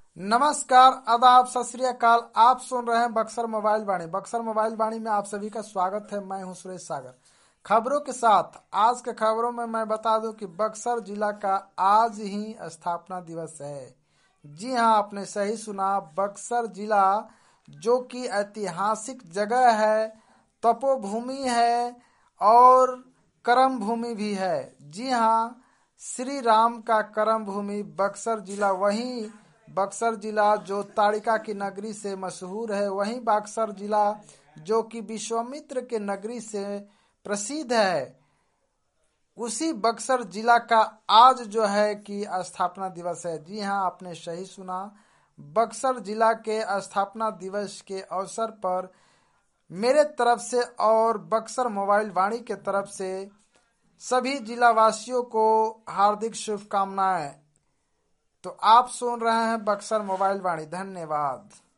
नमस्कार, आदाब, सत श्री अकाल। आप सुन रहे हैं बक्सर मोबाइल वाणी। बक्सर मोबाइल वाणी में आप सभी का स्वागत है। मैं हूं सुरेश सागर। खबरों के साथ आज के खबरों में मैं बता दूं कि बक्सर जिला का आज ही स्थापना दिवस है। जी हां, आपने सही सुना। बक्सर जिला जो कि ऐतिहासिक जगह है, तपोभूमि है और कर्म भूमि भी है। जी हां, श्री राम का कर्म भूमि बक्सर जिला, वहीं बक्सर जिला जो ताड़िका की नगरी से मशहूर है, वहीं बक्सर जिला जो कि विश्वामित्र के नगरी से प्रसिद्ध है, उसी बक्सर जिला का आज जो है कि स्थापना दिवस है। जी हां, आपने सही सुना। बक्सर जिला के स्थापना दिवस के अवसर पर मेरे तरफ से और बक्सर मोबाइल वाणी के तरफ से सभी जिला वासियों को हार्दिक शुभकामनाएं। तो आप सुन रहे हैं बक्सर मोबाइल वाणी। धन्यवाद।